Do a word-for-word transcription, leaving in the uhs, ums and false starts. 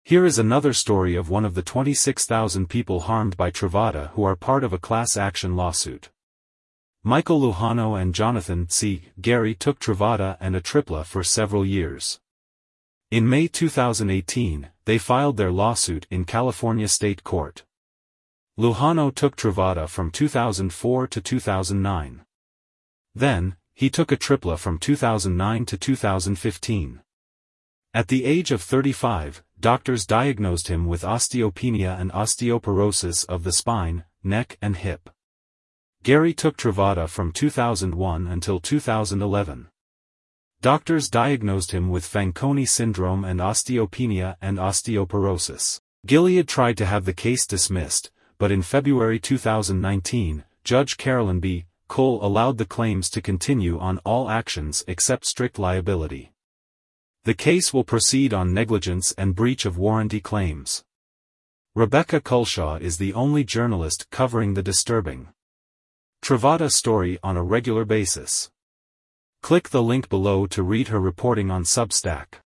Here is another story of one of the twenty-six thousand people harmed by Truvada who are part of a class action lawsuit. Michael Lujano and Jonathan C. Gary took Truvada and Atripla for several years. In May two thousand eighteen, they filed their lawsuit in California State Court. Lujano took Truvada from two thousand four to two thousand nine. Then, he took Atripla from two thousand nine to two thousand fifteen. At the age of thirty-five, doctors diagnosed him with osteopenia and osteoporosis of the spine, neck and hip. Gary took Truvada from two thousand one until two thousand eleven. Doctors diagnosed him with Fanconi syndrome and osteopenia and osteoporosis. Gilead tried to have the case dismissed, but in February two thousand nineteen, Judge Carolyn B. Cole allowed the claims to continue on all actions except strict liability. The case will proceed on negligence and breach of warranty claims. Rebecca Culshaw is the only journalist covering the disturbing Truvada story on a regular basis. Click the link below to read her reporting on Substack.